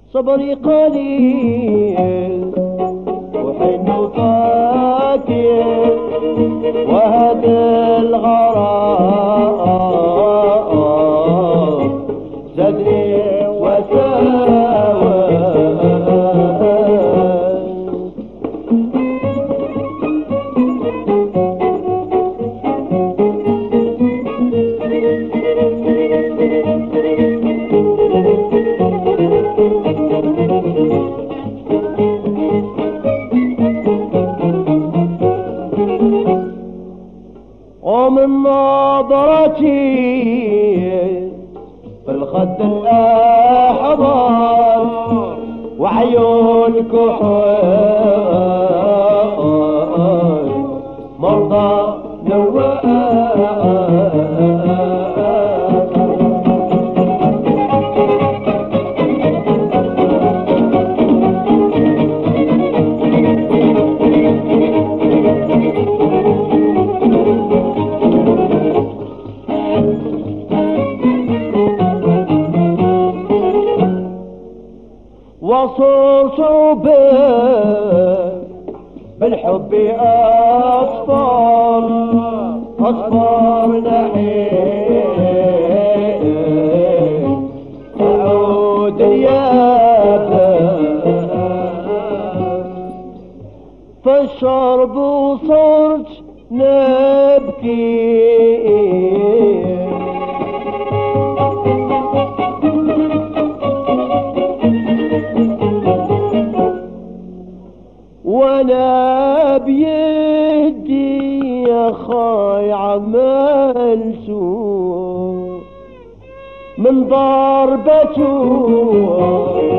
صبري قليل وحن فاكر وهد الغرام زدني وساوى. ومن نظرتي في الخد الأحمر وعيون كحول مرضى نوار. وصوصوا بالحب أصفر أصفر نحيل أعود يابا فالشرب وصرت نبكي وانا بيدي يا خاي عمل سوء من ضربته